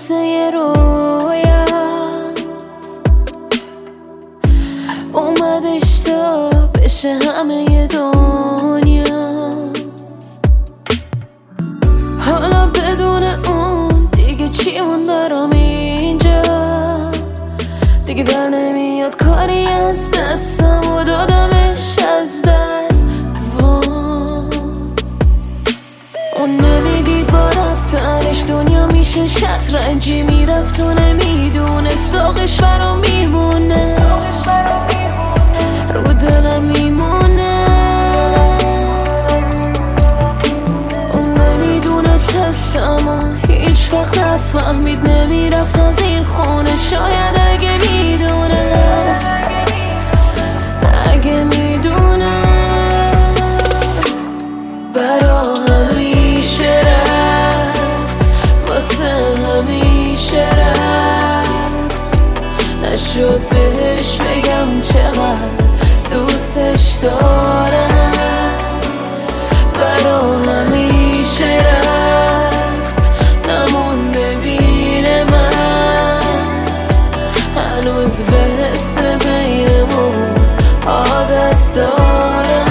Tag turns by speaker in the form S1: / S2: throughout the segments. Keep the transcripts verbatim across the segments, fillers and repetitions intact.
S1: مثل یه رویا اومدش تا بشه همه ی دنیا. حالا بدون اون دیگه چی مون برام اینجا، دیگه بر نمیاد کاری از دستم و دادمش از دست. اون نمیدید با رفتنش دنیا میشه شطرنجی، میرفت و نمیدونست داغش برام میمونه، رو دلم میمونه. اون نمیدونست حسمو هیچ وقت نفهمید، نمیرفت از این خونه شاید اگه میدونست، اگه میدونست برا همیشه رفت، واسه همیشه رفت. نشد بهش بگم چقدر دوستش دارم، برا همیشه رفت نمون ببینه من، هنوز به حس بینمون عادت دارم.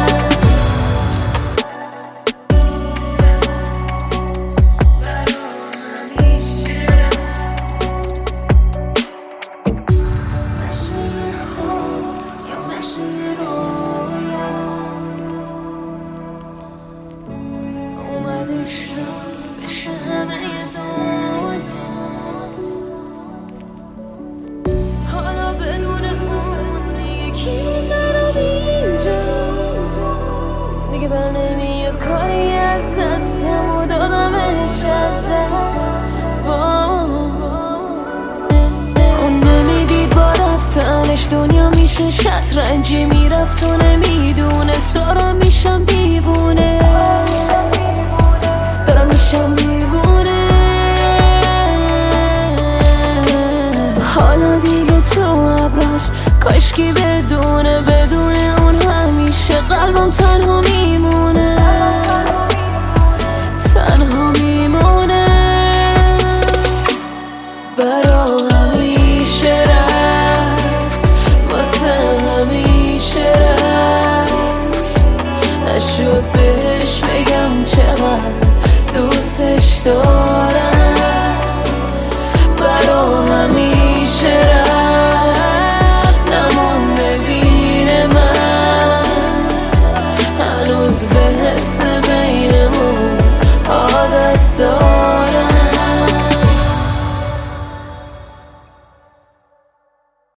S1: بشه همه دنیا حالا بدون اون دیگه کی برام اینجا، دیگه بر نمیاد کاری از دستم و دادمش از دست. اون نمیدید با رفتنش دنیا میشه شطرنجی، میرفت و نمیدونست دارم میشم دیوونه، دارم میشم دیوونه. حالا دیگه تو ابراز کاشکی بدونه، بدون اون همیشه قلبم تنها